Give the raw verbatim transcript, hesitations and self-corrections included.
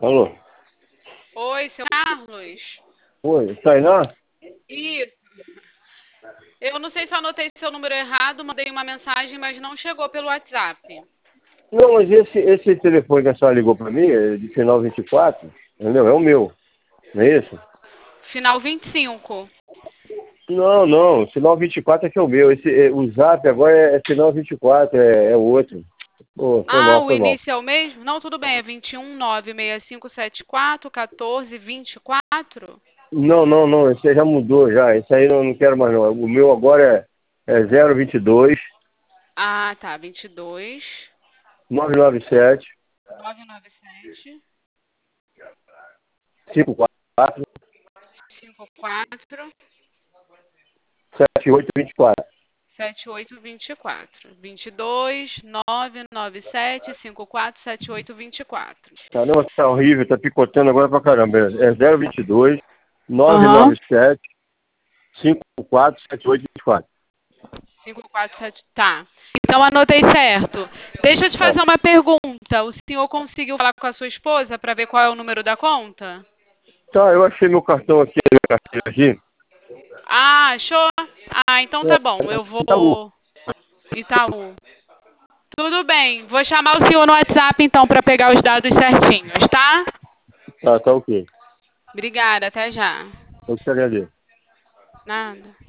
Alô? Oi, seu Carlos. Oi, Tainá? Isso. Eu não sei se eu anotei seu número errado, mandei uma mensagem, mas não chegou pelo WhatsApp. Não, mas esse, esse telefone que a senhora ligou para mim, é de final vinte e quatro, entendeu? É o meu, não é isso? Final vinte e cinco. Não, não, final vinte e quatro é que é o meu. Esse, é, o zap agora é, é final vinte e quatro, é, é o outro. Pô, foi Ah, mal, o foi mal. início é o mesmo? Não, tudo bem, é vinte e um, nove seis cinco sete quatro, quatorze, vinte e quatro? Não, não, não, esse aí já mudou já. Esse aí eu não quero mais não. O meu agora é, é zero vinte e dois, Ah, tá, vinte e dois, nove nove sete, nove nove sete, cinco quatro, cinco quatro, sete oito vinte e quatro. sete oito dois quatro. vinte e dois, nove nove sete, cinco quatro, sete oito dois quatro. Caramba, tá horrível, tá picotando agora pra caramba. É zero vinte e dois, nove Aham. nove sete, cinco quatro sete oito vinte e quatro. cinco quatro sete. Tá. Então anotei certo. Deixa eu te Tá. fazer uma pergunta. O senhor conseguiu falar com a sua esposa para ver qual é o número da conta? Tá, eu achei meu cartão aqui, minha carteira aqui. Ah, achou? Ah, então É, tá bom. Eu Itaú. vou. Itaú. Tudo bem. Vou chamar o senhor no WhatsApp então para pegar os dados certinhos, tá? Tá, tá ok. Obrigada. Até já. Eu te agradeço. Nada.